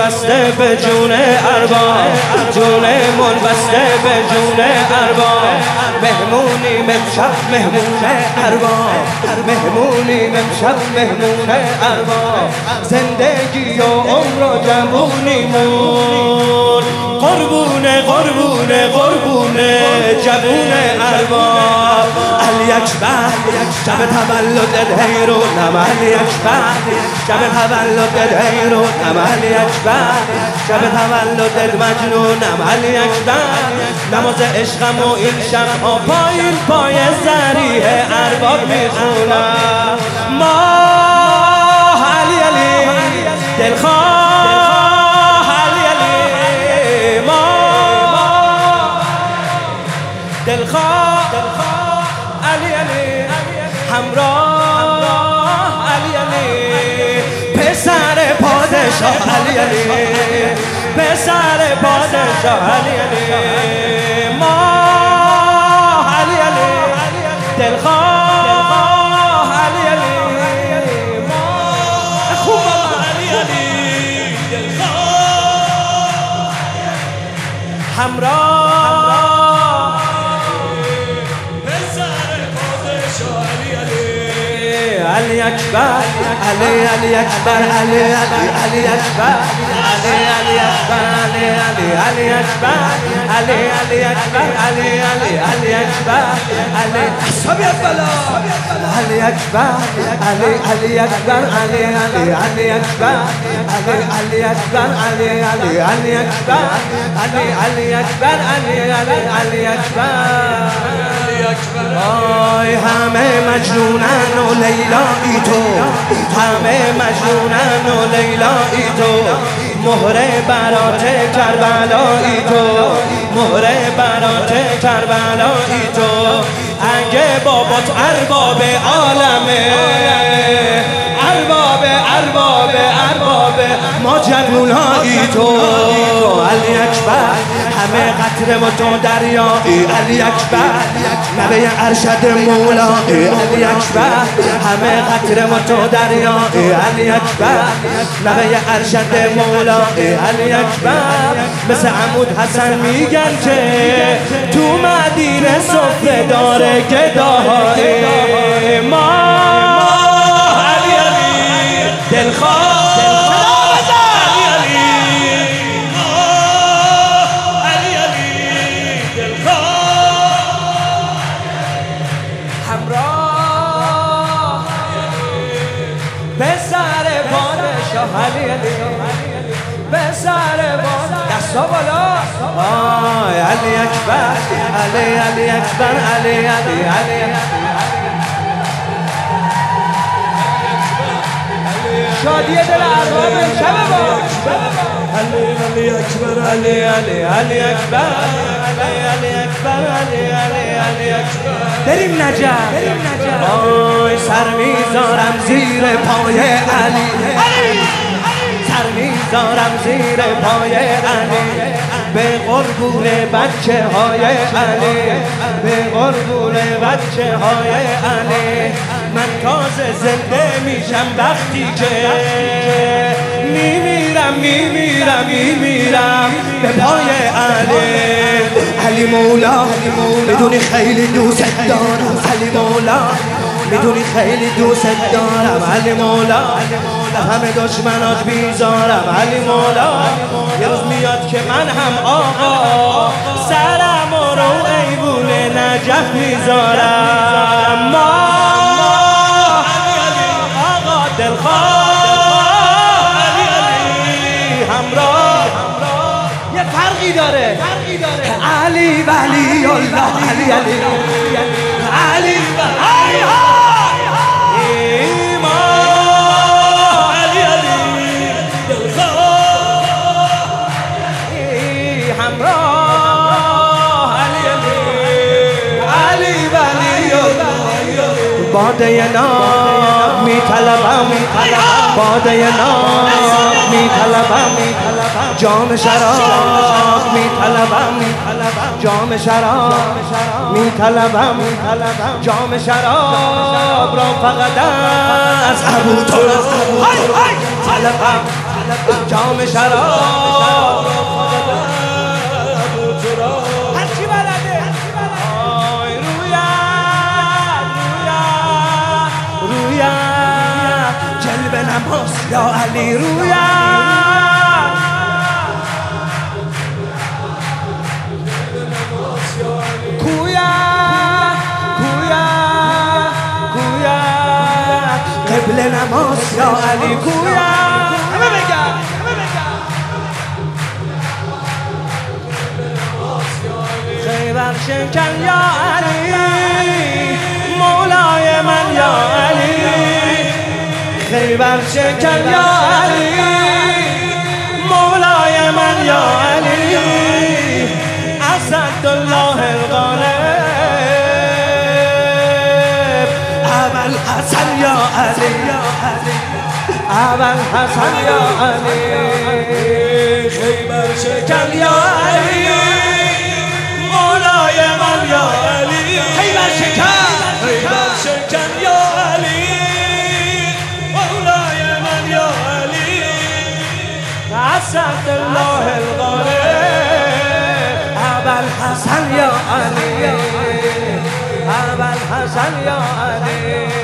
بسته به جون ارباب، جون من بسته به جون ارباب. مهمونی امشب مهمون ارباب، مهمونی امشب مهمون ارباب. زندگی و عمر و جوونیمون قربونه قربونه قربونه جوون ارباب. علی اکبر شب تولدت هیرونم، علی اکبر شب تولدت هیرونم، علی اکبر شب تولدت مجنونم، علی اکبر نماز عشقم و این شب ها پایین پای ذریح ارباب میخونم. ما علی علی دلخواه، علی علی ما دلخواه، علی علی همراه، علی علی پسر پادشاه، علی علی پسر پادشاه، علی علی ما علی علی دلخواه، علی علی ما خوب علی علی دلخواه همراه پسر پادشاه، علی اکبر علی علی اکبر علی علی علی اکبر علی علی اکبر علی علی علی اکبر علی علی اکبر علی علی علی اکبر علی حسابی بالا علی اکبر علی علی اکبر علی علی علی اکبر علی علی اکبر علی علی علی اکبر علی علی اکبر علی علی علی اکبر. آی همه مجنونن و لیلایی تو، همه مجنونن و لیلایی تو. مهر برات کربلایی تو، مهر برات کربلایی تو. اگه بابات ارباب عالمه، ارباب ارباب ارباب ما جوونایی تو. علی اکبر همه قطره و تو دریایی، علی اکبر نبی ارشد مولایی، علی اکبر همه قطره و تو دریایی، علی اکبر نبی ارشد مولایی، علی اکبر مثل عمود حسن میگن که تو مدینه صفره داره گداهای ما. علی علی دلخواه پسر پادشاه، علی علی پسر پادشاه دستا بالا. آی علی اکبر علی علی اکبر علی علی علی شادی دل ارباب شب با علی علی اکبر علی علی علی اکبر علی علی اکبر علی علی علی اکبر. بریم نجف، آی سر میذارم زیر پای علی، سر میذارم زیر پای علی. به قربون بچه های علی، به قربون بچه های علی. من تازه زنده میشم وقتی که میمیرم میمیرم میمیرم به پای علی. علی مولا میدونی خیلی دوست دارم، علی مولا میدونی خیلی دوست دارم، علی مولا همه دشمنات بیزارم، علی مولا یه روز میاد که من هم آقا سرم رو ایوون نجف میذارم. ما آقا دلخواه، علی علی همراه یه فرقی داره، علی ولی الله، علی علی علی باده نام میطلبم، باده نام میطلبم، جام شراب میطلبم، جام شراب میطلبم، جام شراب را فقط از ابو طلبم، جام شراب هرچی بلده آی رویا جلب نماز یا علی رویا قبل نماز یا علی کویا همه بگم خیبر شکن یا علی مولای من یا علی خیبر شکن یا علی مولای من یا علی اسدالله الغالب حسن یا علی حسن یا علی خیبر شکن یا علی مولای من یا علی خیبر شکن یا علی مولای من یا علی اسدالله الغالب حسن یا علی حسن یا علی